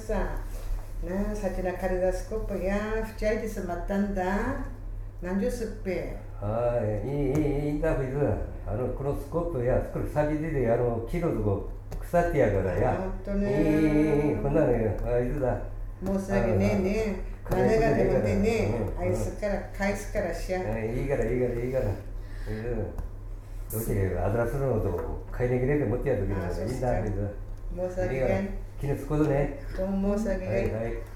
Sa, na sa kinakaridas ko pa ya, fchay di sa matanda, nandiyo sukpe. はい、インタビューでクロスコップや作るサビでキロとこ腐ってやからや。 本当ね。 こんなね、いつだ。 申し訳ねえね。金がでもね、あいつから返すからしや。 いいから。どうしてアドラスのこと買いに来れて持ってやるときなんだ。いいんだけど。 申し訳ない。 気のつくことね。 どうも申し訳ない。 はい。